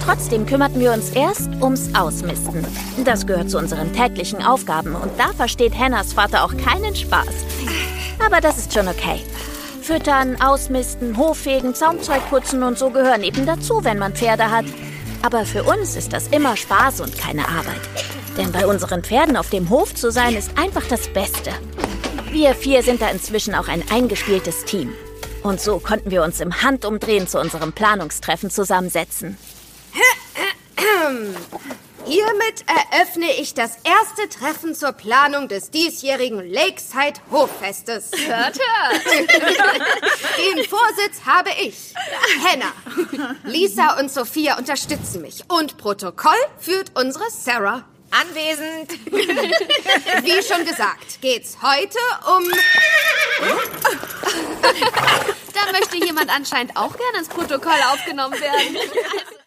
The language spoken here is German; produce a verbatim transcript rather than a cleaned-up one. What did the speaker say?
Trotzdem kümmerten wir uns erst ums Ausmisten. Das gehört zu unseren täglichen Aufgaben und da versteht Hannahs Vater auch keinen Spaß. Aber das ist schon okay. Füttern, ausmisten, Hoffegen, Zaumzeug putzen und so gehören eben dazu, wenn man Pferde hat. Aber für uns ist das immer Spaß und keine Arbeit. Denn bei unseren Pferden auf dem Hof zu sein, ist einfach das Beste. Wir vier sind da inzwischen auch ein eingespieltes Team. Und so konnten wir uns im Handumdrehen zu unserem Planungstreffen zusammensetzen. Hiermit eröffne ich das erste Treffen zur Planung des diesjährigen Lakeside Hoffestes. Hört, hört. Den Vorsitz habe ich. Hannah, Lisa und Sophia unterstützen mich. Und Protokoll führt unsere Sarah. Anwesend. Wie schon gesagt, geht's heute um... Da möchte jemand anscheinend auch gerne ins Protokoll aufgenommen werden.